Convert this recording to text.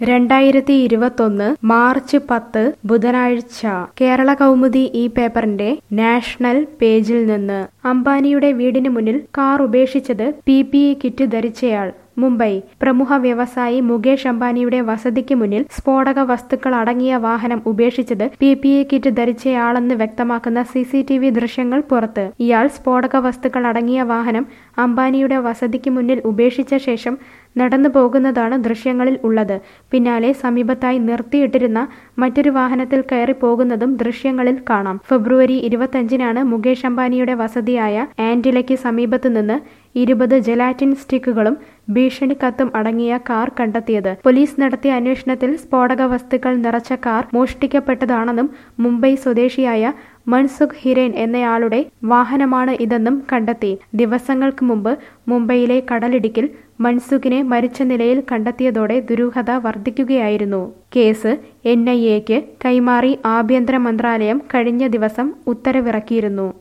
2021 March 10 ബുധനാഴ്ച കേരള കൗമുദി ഈ പേപ്പറിന്റെ നാഷണൽ പേജിൽ നിന്ന് അംബാനിയുടെ വീടിന് മുന്നിൽ കാർ ഉപേക്ഷിച്ചത് PPE കിറ്റ് ധരിച്ചയാൾ. മുംബൈ പ്രമുഖ വ്യവസായി മുകേഷ് അംബാനിയുടെ വസതിക്ക് മുന്നിൽ സ്ഫോടക വസ്തുക്കൾ അടങ്ങിയ വാഹനം ഉപേക്ഷിച്ചത് PPE കിറ്റ് ധരിച്ചയാളെന്ന് വ്യക്തമാക്കുന്ന CCTV ദൃശ്യങ്ങൾ പുറത്ത്. ഇയാൾ സ്ഫോടക വസ്തുക്കൾ അടങ്ങിയ വാഹനം അംബാനിയുടെ വസതിക്ക് മുന്നിൽ ഉപേക്ഷിച്ച ശേഷം നടന്നു പോകുന്നതാണ് ദൃശ്യങ്ങളിൽ ഉള്ളത്. പിന്നാലെ സമീപത്തായി നിർത്തിയിട്ടിരുന്ന മറ്റൊരു വാഹനത്തിൽ കയറി പോകുന്നതും ദൃശ്യങ്ങളിൽ കാണാം. ഫെബ്രുവരി 25-നാണ് മുകേഷ് അംബാനിയുടെ വസതിയായ ആന്റിലയ്ക്ക് സമീപത്തു നിന്ന് 20 ജെലാറ്റിൻ സ്റ്റിക്കുകളും ഭീഷണി കത്തും അടങ്ങിയ കാർ കണ്ടെത്തിയത്. പോലീസ് നടത്തിയ അന്വേഷണത്തിൽ സ്ഫോടക വസ്തുക്കൾ നിറച്ച കാർ മോഷ്ടിക്കപ്പെട്ടതാണെന്നും മുംബൈ സ്വദേശിയായ മൻസുഖ് ഹിരേൻ എന്നയാളുടെ വാഹനമാണ് ഇതെന്നും കണ്ടെത്തി. ദിവസങ്ങൾക്ക് മുമ്പ് മുംബൈയിലെ കടലിടുക്കിൽ മൻസുഖിനെ മരിച്ച നിലയിൽ കണ്ടെത്തിയതോടെ ദുരൂഹത വർദ്ധിക്കുകയായിരുന്നു. കേസ് NIAക്ക് കൈമാറി ആഭ്യന്തര മന്ത്രാലയം കഴിഞ്ഞ ദിവസം ഉത്തരവിറക്കിയിരുന്നു.